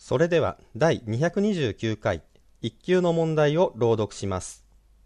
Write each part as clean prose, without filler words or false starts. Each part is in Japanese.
それでは第229回1級の問題を朗読します。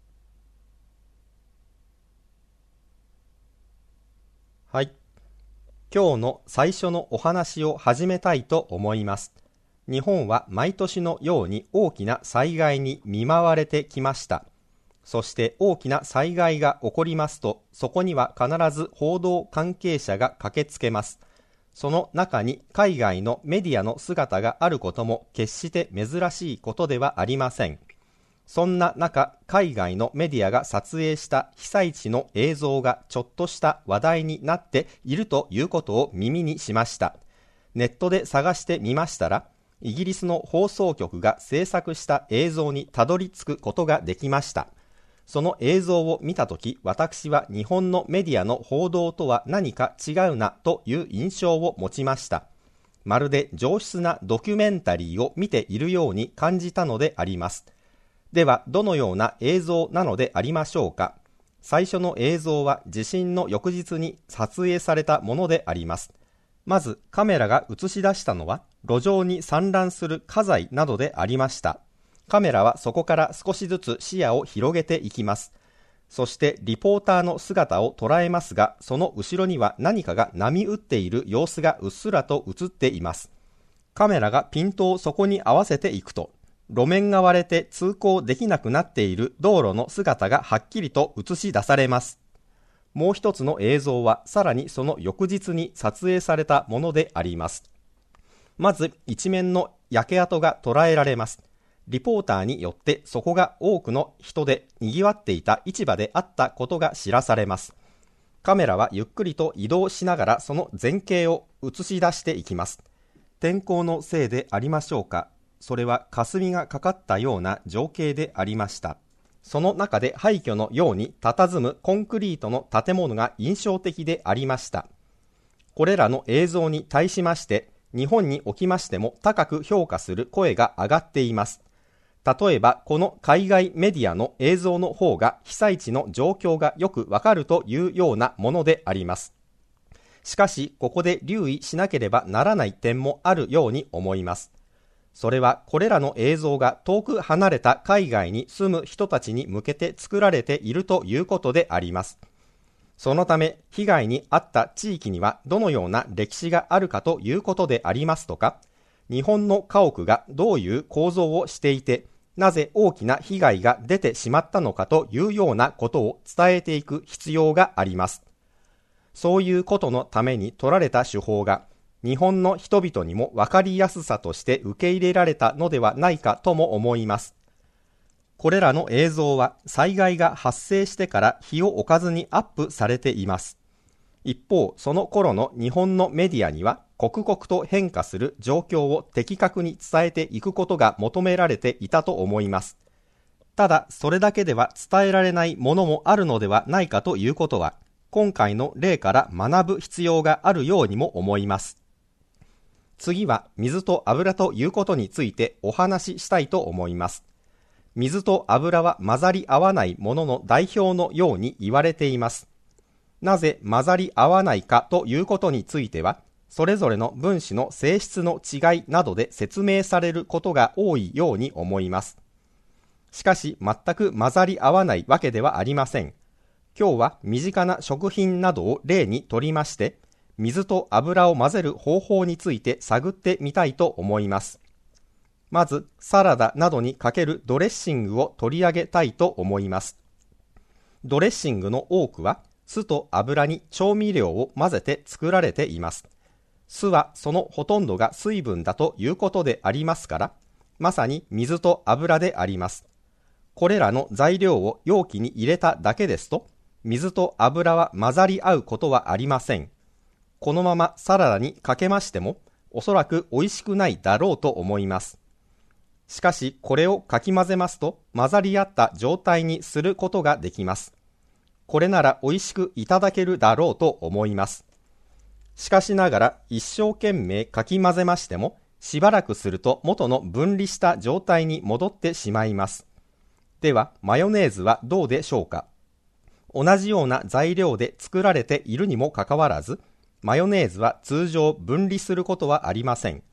はい。今日の最初のお話を始めたいと思います。日本は毎年のように大きな災害に見舞われてきました。そして大きな災害が起こりますと、そこには必ず報道関係者が駆けつけます。その中に海外のメディアの姿があることも決して珍しいことではありません。そんな中、海外のメディアが撮影した被災地の映像がちょっとした話題になっているということを耳にしました。ネットで探してみましたら、イギリスの放送局が制作した映像にたどり着くことができました。その映像を見たとき、私は日本のメディアの報道とは何か違うなという印象を持ちました。まるで上質なドキュメンタリーを見ているように感じたのであります。では、どのような映像なのでありましょうか。最初の映像は地震の翌日に撮影されたものであります。まずカメラが映し出したのは路上に散乱する家財などでありました。カメラはそこから少しずつ視野を広げていきます。そしてリポーターの姿を捉えますが、その後ろには何かが波打っている様子がうっすらと映っています。カメラがピントをそこに合わせていくと、路面が割れて通行できなくなっている道路の姿がはっきりと映し出されます。もう一つの映像はさらにその翌日に撮影されたものであります。まず一面の焼け跡が捉えられます。リポーターによってそこが多くの人で賑わっていた市場であったことが知らされます。カメラはゆっくりと移動しながらその前景を映し出していきます。天候のせいでありましょうか。それは霞がかかったような情景でありました。その中で廃墟のように佇むコンクリートの建物が印象的でありました。これらの映像に対しまして日本におきましても高く評価する声が上がっています。例えばこの海外メディアの映像の方が被災地の状況がよくわかるというようなものであります。しかしここで留意しなければならない点もあるように思います。それはこれらの映像が遠く離れた海外に住む人たちに向けて作られているということであります。そのため被害に遭った地域にはどのような歴史があるかということでありますとか、日本の家屋がどういう構造をしていて、なぜ大きな被害が出てしまったのかというようなことを伝えていく必要があります。そういうことのために取られた手法が、日本の人々にも分かりやすさとして受け入れられたのではないかとも思います。これらの映像は災害が発生してから日を置かずにアップされています。一方、その頃の日本のメディアには刻々と変化する状況を的確に伝えていくことが求められていたと思います。ただ、それだけでは伝えられないものもあるのではないかということは、今回の例から学ぶ必要があるようにも思います。次は水と油ということについてお話ししたいと思います。水と油は混ざり合わないものの代表のように言われています。なぜ混ざり合わないかということについては、それぞれの分子の性質の違いなどで説明されることが多いように思います。しかし全く混ざり合わないわけではありません。今日は身近な食品などを例にとりまして、水と油を混ぜる方法について探ってみたいと思います。まず、サラダなどにかけるドレッシングを取り上げたいと思います。ドレッシングの多くは、酢と油に調味料を混ぜて作られています。酢はそのほとんどが水分だということでありますから、まさに水と油であります。これらの材料を容器に入れただけですと、水と油は混ざり合うことはありません。このままサラダにかけましても、おそらく美味しくないだろうと思います。しかし、これをかき混ぜますと、混ざり合った状態にすることができます。これなら美味しくいただけるだろうと思います。しかしながら一生懸命かき混ぜましても、しばらくすると元の分離した状態に戻ってしまいます。では、マヨネーズはどうでしょうか。同じような材料で作られているにもかかわらず、マヨネーズは通常分離することはありません。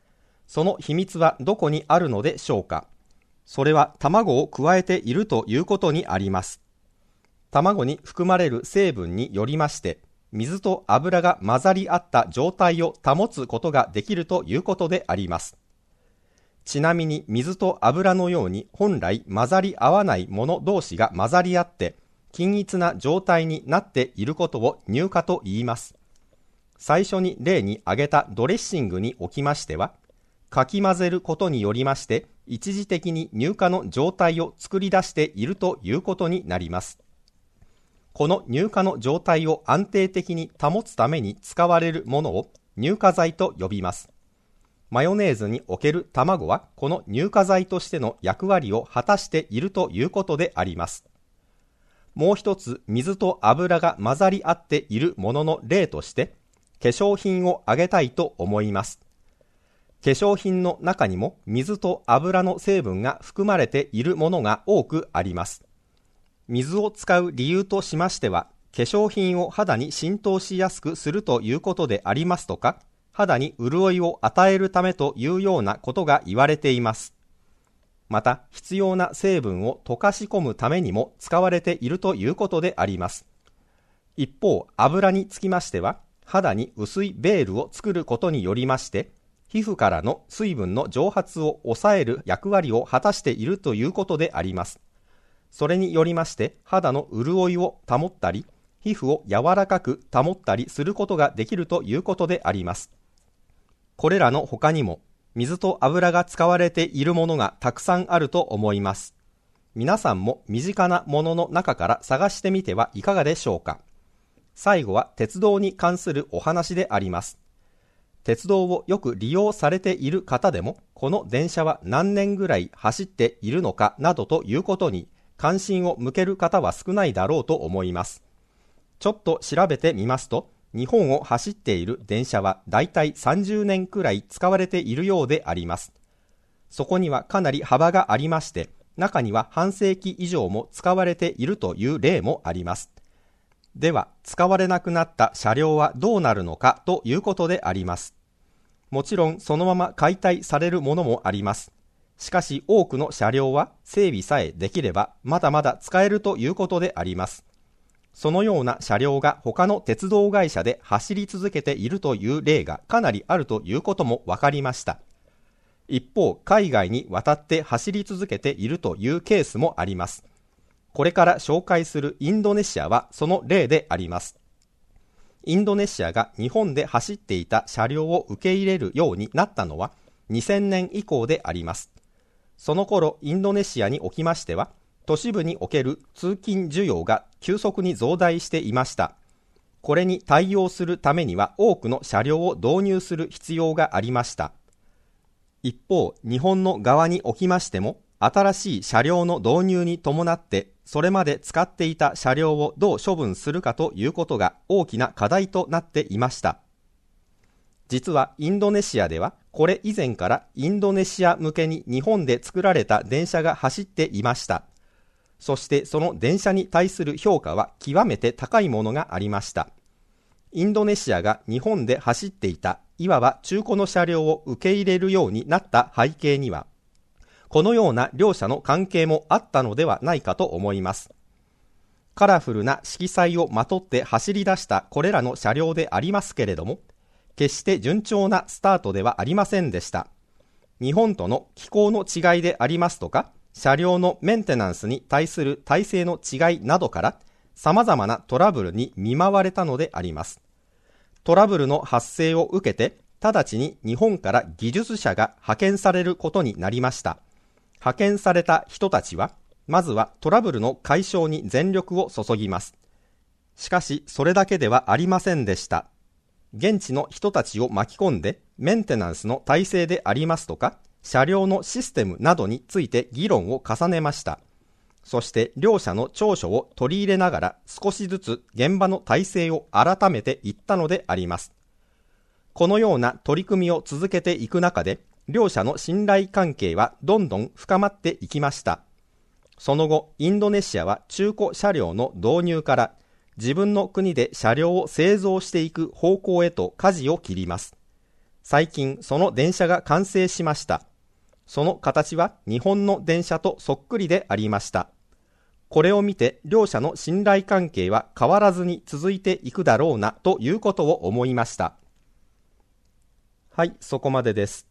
その秘密はどこにあるのでしょうか。それは卵を加えているということにあります。卵に含まれる成分によりまして、水と油が混ざり合った状態を保つことができるということであります。ちなみに水と油のように本来混ざり合わないもの同士が混ざり合って均一な状態になっていることを乳化と言います。最初に例に挙げたドレッシングにおきましては、かき混ぜることによりまして一時的に乳化の状態を作り出しているということになります。この乳化の状態を安定的に保つために使われるものを乳化剤と呼びます。マヨネーズにおける卵はこの乳化剤としての役割を果たしているということであります。もう一つ水と油が混ざり合っているものの例として化粧品を挙げたいと思います。化粧品の中にも水と油の成分が含まれているものが多くあります。水を使う理由としましては、化粧品を肌に浸透しやすくするということでありますとか、肌に潤いを与えるためというようなことが言われています。また、必要な成分を溶かし込むためにも使われているということであります。一方、油につきましては、肌に薄いベールを作ることによりまして、皮膚からの水分の蒸発を抑える役割を果たしているということであります。それによりまして肌の潤いを保ったり、皮膚を柔らかく保ったりすることができるということであります。これらの他にも水と油が使われているものがたくさんあると思います。皆さんも身近なものの中から探してみてはいかがでしょうか。最後は鉄道に関するお話であります。鉄道をよく利用されている方でも、この電車は何年ぐらい走っているのかなどということに関心を向ける方は少ないだろうと思います。ちょっと調べてみますと、日本を走っている電車はだいたい30年くらい使われているようであります。そこにはかなり幅がありまして、中には半世紀以上も使われているという例もあります。では、使われなくなった車両はどうなるのかということであります。もちろんそのまま解体されるものもあります。しかし多くの車両は整備さえできればまだまだ使えるということであります。そのような車両が他の鉄道会社で走り続けているという例がかなりあるということも分かりました。一方、海外に渡って走り続けているというケースもあります。これから紹介するインドネシアはその例であります。インドネシアが日本で走っていた車両を受け入れるようになったのは2000年以降であります。その頃、インドネシアにおきましては、都市部における通勤需要が急速に増大していました。これに対応するためには多くの車両を導入する必要がありました。一方、日本の側におきましても、新しい車両の導入に伴って、それまで使っていた車両をどう処分するかということが大きな課題となっていました。実はインドネシアではこれ以前からインドネシア向けに日本で作られた電車が走っていました。そしてその電車に対する評価は極めて高いものがありました。インドネシアが日本で走っていたいわば中古の車両を受け入れるようになった背景には、このような両者の関係もあったのではないかと思います。カラフルな色彩をまとって走り出したこれらの車両でありますけれども、決して順調なスタートではありませんでした。日本との気候の違いでありますとか、車両のメンテナンスに対する体制の違いなどから、様々なトラブルに見舞われたのであります。トラブルの発生を受けて、直ちに日本から技術者が派遣されることになりました。派遣された人たちは、まずはトラブルの解消に全力を注ぎます。しかし、それだけではありませんでした。現地の人たちを巻き込んで、メンテナンスの体制でありますとか、車両のシステムなどについて議論を重ねました。そして両者の長所を取り入れながら少しずつ現場の体制を改めていったのであります。このような取り組みを続けていく中で、両者の信頼関係はどんどん深まっていきました。その後、インドネシアは中古車両の導入から自分の国で車両を製造していく方向へと舵を切ります。 最近その電車が完成しました。その形は日本の電車とそっくりでありました。これを見て両者の信頼関係は変わらずに続いていくだろうなということを思いました。はい、そこまでです。